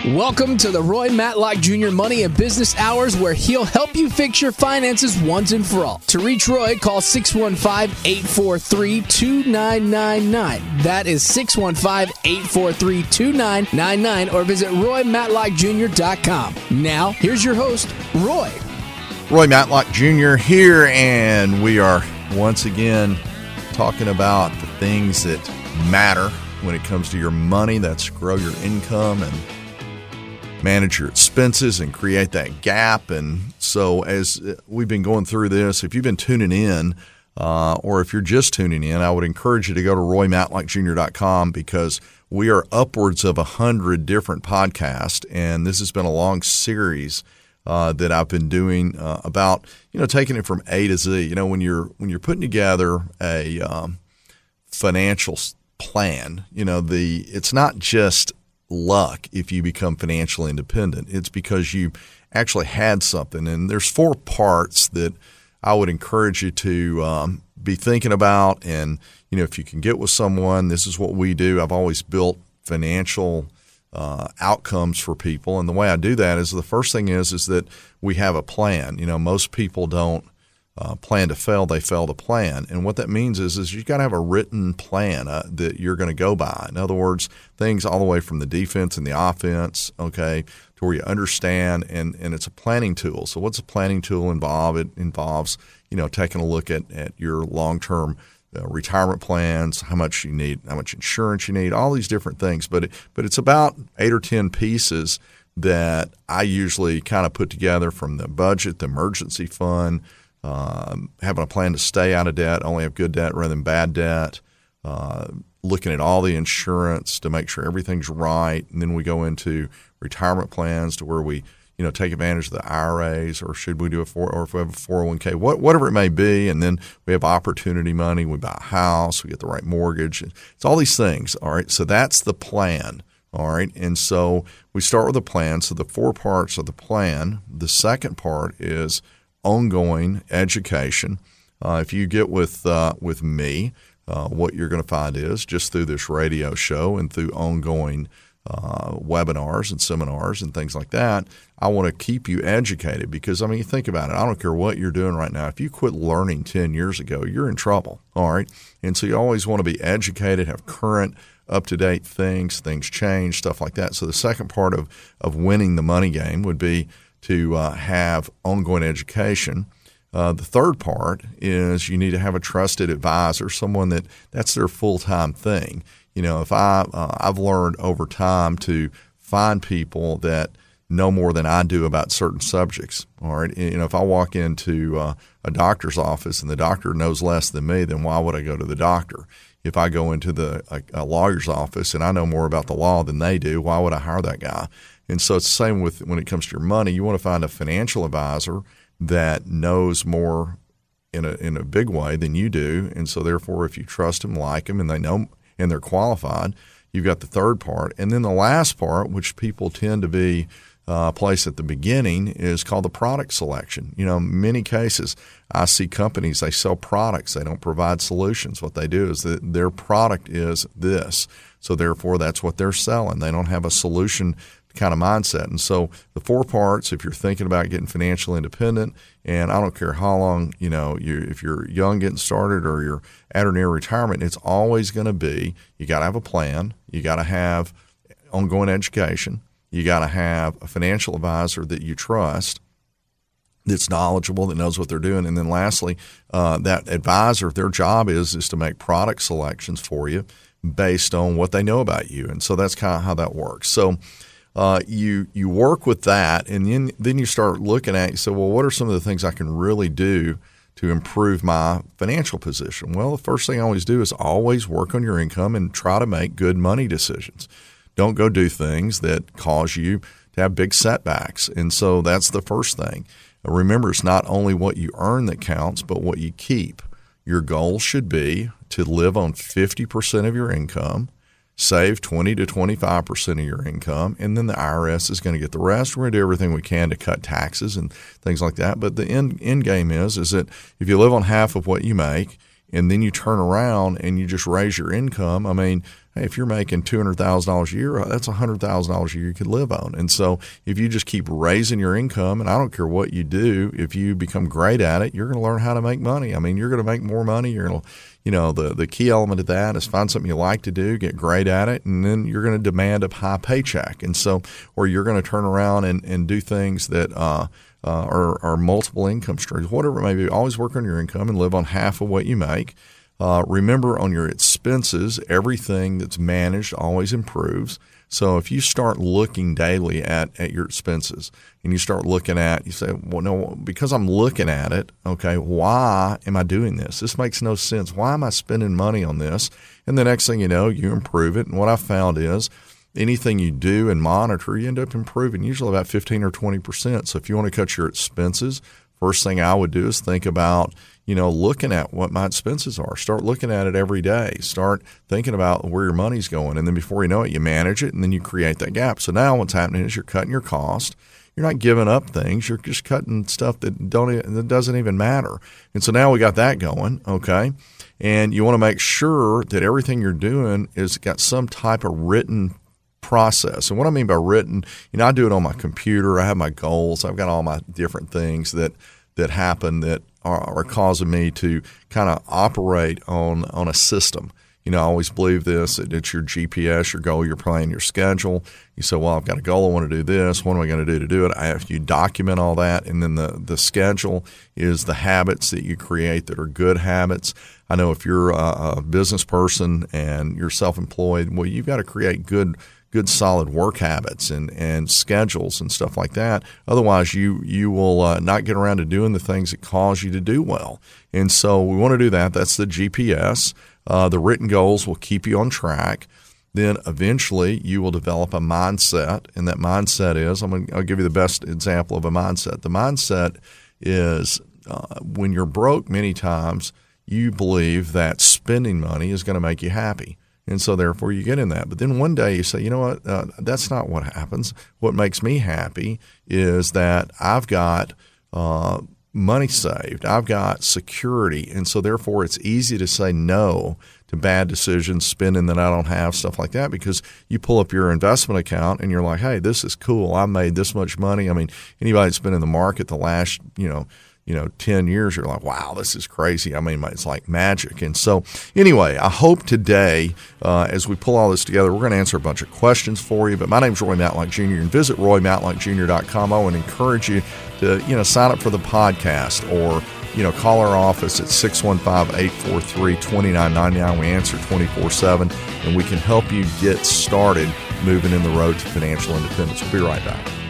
Welcome to the Roy Matlock Jr. Money and Business Hours, where he'll help you fix your finances once and for all. To reach Roy, call 615-843-2999. That is 615-843-2999, or visit RoyMatlockJr.com. Now, here's your host, Roy. Roy Matlock Jr. here, and we are once again talking about the things that matter when it comes to your money. That's grow your income and manage your expenses and create that gap. And so as we've been going through this, if you've been tuning in or if you're just tuning in, I would encourage you to go to RoyMatlockJr.com, because we are upwards of 100 different podcasts, and this has been a long series that I've been doing about, taking it from A to Z. When you're putting together a financial plan, it's not just luck if you become financially independent. It's because you actually had something. And there's 4 parts that I would encourage you to be thinking about. And, if you can get with someone, this is what we do. I've always built financial outcomes for people. And the way I do that is, the first thing is that we have a plan. Most people don't plan to fail, they fail to plan. And what that means is you've got to have a written plan that you're going to go by. In other words, things all the way from the defense and the offense, okay, to where you understand, and it's a planning tool. So what's a planning tool involve? It involves, taking a look at your long-term retirement plans, how much you need, how much insurance you need, all these different things. But it's about 8 or 10 pieces that I usually kind of put together, from the budget, the emergency fund, having a plan to stay out of debt, only have good debt rather than bad debt, looking at all the insurance to make sure everything's right. And then we go into retirement plans, to where we, take advantage of the IRAs, or should we do or if we have a 401k, whatever it may be. And then we have opportunity money. We buy a house, we get the right mortgage. It's all these things. All right. So that's the plan. All right. And so we start with a plan. So the 4 parts of the plan. The second part is ongoing education. If you get with me, what you're going to find is, just through this radio show and through ongoing webinars and seminars and things like that, I want to keep you educated. Because, you think about it. I don't care what you're doing right now. If you quit learning 10 years ago, you're in trouble. All right. And so you always want to be educated, have current, up-to-date things change, stuff like that. So the second part of winning the money game would be to have ongoing education. The third part is you need to have a trusted advisor, someone that's their full-time thing. If I've learned over time to find people that know more than I do about certain subjects. All right, if I walk into a doctor's office and the doctor knows less than me, then why would I go to the doctor? If I go into a lawyer's office and I know more about the law than they do, why would I hire that guy? And so it's the same when it comes to your money. You want to find a financial advisor that knows more in a big way than you do. And so therefore, if you trust them, like them, and they know and they're qualified, you've got the third part. And then the last part, which people tend to be placed at the beginning, is called the product selection. In many cases, I see companies, they sell products. They don't provide solutions. What they do is that their product is this. So therefore, that's what they're selling. They don't have a solution kind of mindset. And so the 4 parts, if you're thinking about getting financially independent, and I don't care how long, if you're young getting started or you're at or near retirement, it's always going to be, you got to have a plan. You got to have ongoing education. You got to have a financial advisor that you trust, that's knowledgeable, that knows what they're doing. And then lastly, that advisor, their job is to make product selections for you based on what they know about you. And so that's kind of how that works. So you work with that, and then you start looking at, you say, well, what are some of the things I can really do to improve my financial position? Well, the first thing I always do is always work on your income and try to make good money decisions. Don't go do things that cause you to have big setbacks. And so that's the first thing. Remember, it's not only what you earn that counts, but what you keep. Your goal should be to live on 50% of your income, save 20 to 25% of your income, and then the IRS is going to get the rest. We're going to do everything we can to cut taxes and things like that. But the end game is that if you live on half of what you make, and then you turn around and you just raise your income, hey, if you're making $200,000 a year, that's $100,000 a year you could live on. And so if you just keep raising your income, and I don't care what you do, if you become great at it, you're going to learn how to make money. I mean, you're going to make more money. You're going to, the key element of that is find something you like to do, get great at it, and then you're going to demand a high paycheck. And so, or you're going to turn around and do things that are multiple income streams, whatever it may be. Always work on your income and live on half of what you make. Remember, on your expenses, everything that's managed always improves. So if you start looking daily at your expenses and you start looking at, you say, well, no, because I'm looking at it, okay, why am I doing this? This makes no sense. Why am I spending money on this? And the next thing you know, you improve it. And what I found is anything you do and monitor, you end up improving usually about 15 or 20%. So if you want to cut your expenses, first thing I would do is think about, looking at what my expenses are. Start looking at it every day. Start thinking about where your money's going. And then before you know it, you manage it, and then you create that gap. So now what's happening is you're cutting your cost. You're not giving up things. You're just cutting stuff that doesn't even matter. And so now we got that going, okay? And you want to make sure that everything you're doing is got some type of written process. And what I mean by written, I do it on my computer. I have my goals. I've got all my different things that happen that are causing me to kind of operate on a system. I always believe this, that it's your GPS, your goal, your plan, your schedule. You say, well, I've got a goal. I want to do this. What am I going to do it? You document all that. And then the schedule is the habits that you create that are good habits. I know if you're a business person and you're self-employed, well, you've got to create good solid work habits and schedules and stuff like that. Otherwise, you will not get around to doing the things that cause you to do well. And so we want to do that. That's the GPS. The written goals will keep you on track. Then eventually you will develop a mindset, and that mindset is, I'll give you the best example of a mindset. The mindset is when you're broke many times, you believe that spending money is going to make you happy. And so therefore you get in that. But then one day you say, you know what, that's not what happens. What makes me happy is that I've got money saved. I've got security. And so therefore it's easy to say no to bad decisions, spending that I don't have, stuff like that, because you pull up your investment account and you're like, hey, this is cool. I made this much money. I mean, anybody that's been in the market the last, 10 years, you're like, wow, this is crazy. I mean, it's like magic. And so anyway, I hope today, as we pull all this together, we're going to answer a bunch of questions for you. But my name's Roy Matlock Jr. and visit roymatlockjr.com. I would encourage you to, sign up for the podcast or, call our office at 615-843-2999. We answer 24/7, and we can help you get started moving in the road to financial independence. We'll be right back.